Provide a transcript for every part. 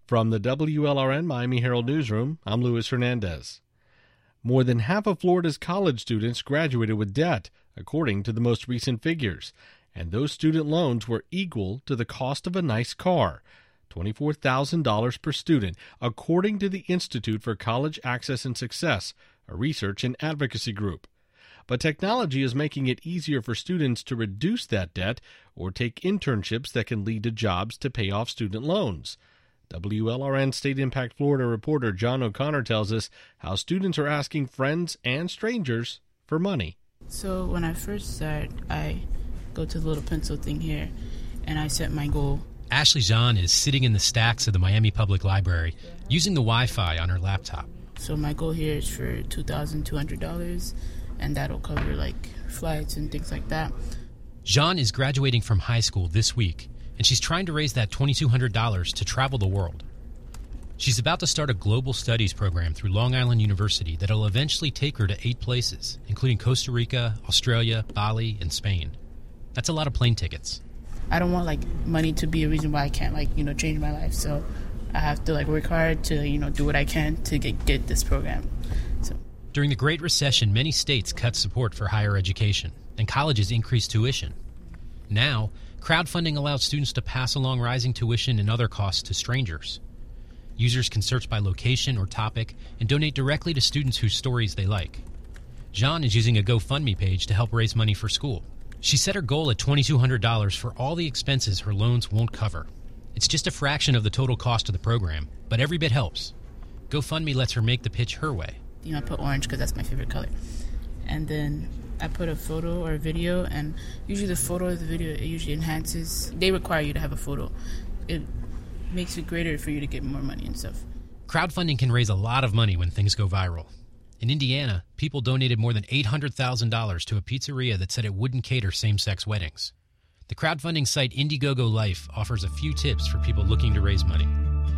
From the WLRN Miami Herald Newsroom, I'm Luis Hernandez. More than half of Florida's college students graduated with debt, according to the most recent figures, and those student loans were equal to the cost of a nice car, $24,000 per student, according to the Institute for College Access and Success, a research and advocacy group. But technology is making it easier for students to reduce that debt or take internships that can lead to jobs to pay off student loans. WLRN State Impact Florida reporter John O'Connor tells us how students are asking friends and strangers for money. So when I first started, I go to the little pencil thing here, and I set my goal. Ashley Jean is sitting in the stacks of the Miami Public Library using the Wi-Fi on her laptop. So my goal here is for $2,200, and that'll cover like flights and things like that. Jean is graduating from high school this week, and she's trying to raise that $2,200 to travel the world. She's about to start a global studies program through Long Island University that'll eventually take her to 8 places, including Costa Rica, Australia, Bali, and Spain. That's a lot of plane tickets. I don't want money to be a reason why I can't change my life. So I have to work hard to do what I can to get this program. So during the Great Recession, many states cut support for higher education, and colleges increased tuition. Now, crowdfunding allows students to pass along rising tuition and other costs to strangers. Users can search by location or topic and donate directly to students whose stories they like. Jean is using a GoFundMe page to help raise money for school. She set her goal at $2,200 for all the expenses her loans won't cover. It's just a fraction of the total cost of the program, but every bit helps. GoFundMe lets her make the pitch her way. I put orange because that's my favorite color. And then I put a photo or a video, and usually the photo or the video, it usually enhances. They require you to have a photo. It makes it greater for you to get more money and stuff. Crowdfunding can raise a lot of money when things go viral. In Indiana, people donated more than $800,000 to a pizzeria that said it wouldn't cater same-sex weddings. The crowdfunding site Indiegogo Life offers a few tips for people looking to raise money.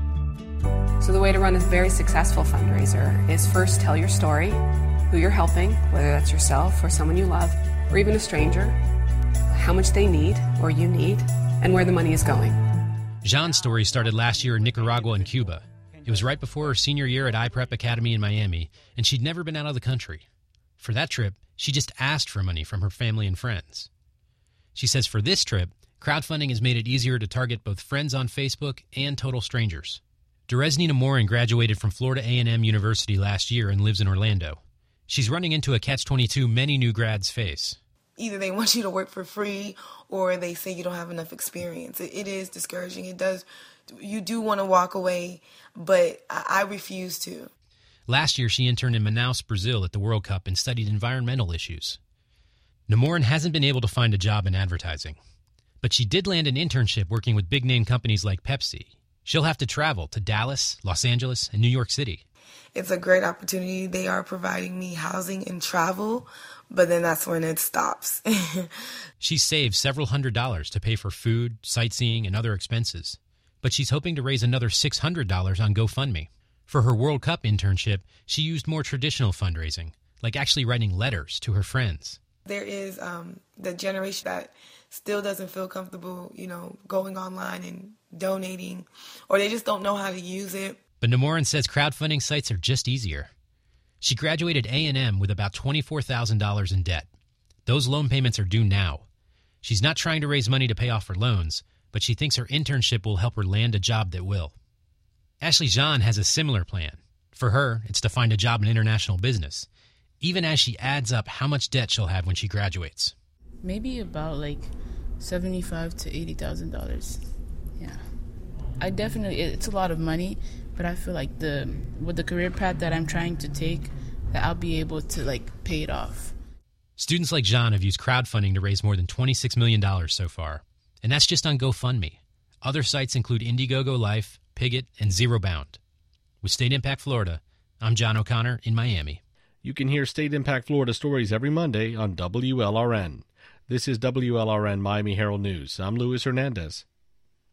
So the way to run a very successful fundraiser is first tell your story, who you're helping, whether that's yourself or someone you love, or even a stranger, how much they need or you need, and where the money is going. Jean's story started last year in Nicaragua and Cuba. It was right before her senior year at iPrep Academy in Miami, and she'd never been out of the country. For that trip, she just asked for money from her family and friends. She says for this trip, crowdfunding has made it easier to target both friends on Facebook and total strangers. Deresney Namorin graduated from Florida A&M University last year and lives in Orlando. She's running into a catch-22 many new grads face. Either they want you to work for free or they say you don't have enough experience. It is discouraging. It does. You do want to walk away, but I refuse to. Last year, she interned in Manaus, Brazil at the World Cup and studied environmental issues. Namorin hasn't been able to find a job in advertising, but she did land an internship working with big-name companies like Pepsi. She'll have to travel to Dallas, Los Angeles, and New York City. It's a great opportunity. They are providing me housing and travel, but then that's when it stops. She saved several $100s to pay for food, sightseeing, and other expenses. But she's hoping to raise another $600 on GoFundMe. For her World Cup internship, she used more traditional fundraising, like actually writing letters to her friends. There is the generation that still doesn't feel comfortable, going online and donating, or they just don't know how to use it. But Namorin says crowdfunding sites are just easier. She graduated A&M with about $24,000 in debt. Those loan payments are due now. She's not trying to raise money to pay off her loans, but she thinks her internship will help her land a job that will. Ashley Jean has a similar plan. For her, it's to find a job in international business, even as she adds up how much debt she'll have when she graduates. Maybe about $75,000 to $80,000. Yeah. It's a lot of money, but I feel like with the career path that I'm trying to take, that I'll be able to pay it off. Students like Jean have used crowdfunding to raise more than $26 million so far. And that's just on GoFundMe. Other sites include Indiegogo Life, Pigget, and Zero Bound. With State Impact Florida, I'm John O'Connor in Miami. You can hear State Impact Florida stories every Monday on WLRN. This is WLRN Miami Herald News. I'm Luis Hernandez.